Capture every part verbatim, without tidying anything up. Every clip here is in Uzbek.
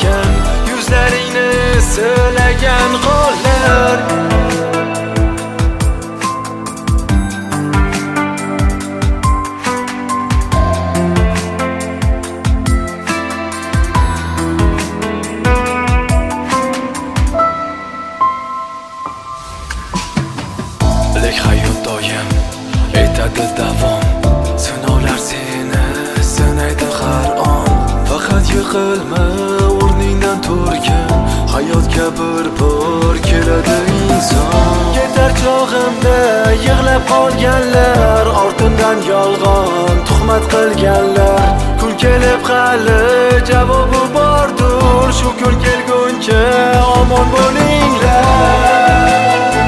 ekan, yuzlaringni silagan qo'llar. Lek hayot doim etadi davom, sinovlar seni sinaydi har on. Faqat yiqilma, o'rningdan turgin, hayotga bir-bir keladi inson. Ketar chog'imda yig'lab qolganlar, ortimdan yolg'on tuhmat qilganlar. Kun kelib hali javobi bordir, shu kun kelguncha omon bo'linglar.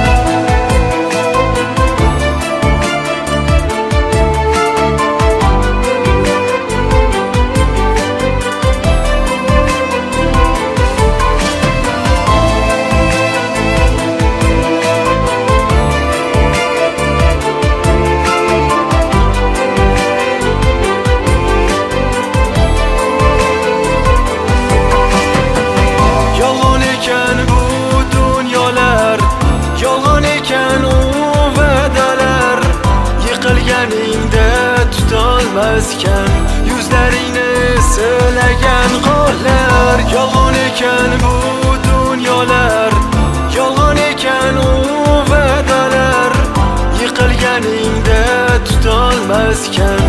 Tutolmaskan yuzlaringni silagan qo'llar. Yolg'on ekan bu dunyolar, yolg'on ekan u va'dalar. Yiqilganingda tutolmaskan